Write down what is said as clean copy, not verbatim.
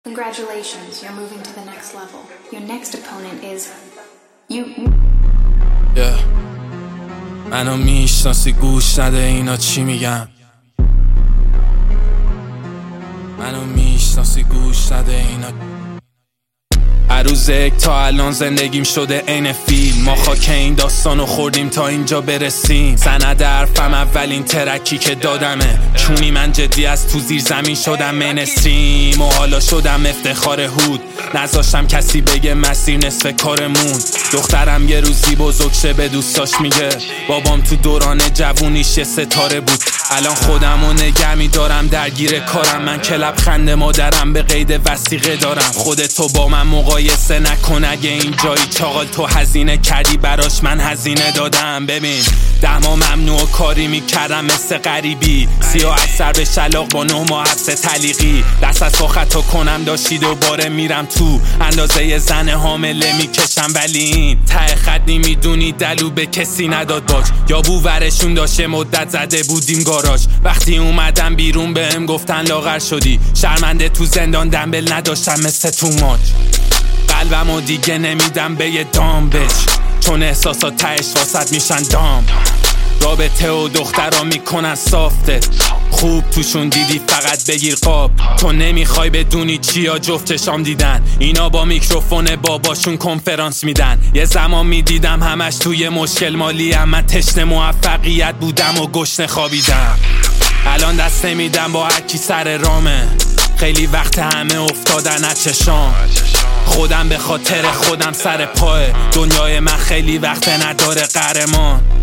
Congratulations, you're moving to the next level. Your next opponent is you. Yeah. منو میشناسی گوش نده اینا چی میگن. منو میشناسی گوش نده اینا. عروض یک تا الان زندگیم شده عین فیلم. ما خاک این داستانو خوردیم تا اینجا برسیم. سند حرفم اولین ترکی که دادمه. چونی من جدی از تو زیر زمین شدم مینستریم و حالا شدم افتخار هود. نذاشتم کسی بگه مسیر نصف کارمون. دخترم یه روزی بزرگ شه به دوستاش میگه بابام تو دوران جوونیش یه ستاره بود. الان خودمو نگه میدارم درگیر کارم. من که لبخند مادرم به قید وثیقه دارم. خودتو با من مقایسه نکن اگه این جایی چاقال تو هزینه کردی براش من هزینه دادم. ببین 10 ماه ممنوع کاری میکردم مثل غریبی. 38 سر به شلاق با 9 ماه حبس تعلیقی. دست از پا خطا کنم داشتی دوباره میرم تو. اندازه زن حامله میکشم ولی این ته خط نمیدونی دلو به کسی نداد باش. یا بوورشون داشته مدت زده بودیم گاراژ. وقتی اومدم بیرون بهم گفتن لاغر شدی. شرمنده تو زندان دنبل نداشتم مثل تو ماچ. قلبمو دیگه نمیدم به یه دام بچ. چون احساسات تهش واسط میشن دام. رابطه و دخترا میکنن سافتت. خوب توشون دیدی فقط بگیر قاب. تو نمیخوای بدونی چیا جفت چشام دیدن. اینا با میکروفون باباشون کنفرانس میدن. یه زمان میدیدم همش توی مشکل مالی هم. من تشنه موفقیت بودم و گشنه خوابیدم. الان دست نمیدم با هرکی سر رامه. خیلی وقت همه افتادن از چشام. خودم به خاطر خودم سر پاه. دنیای من خیلی وقت نداره قهرمان.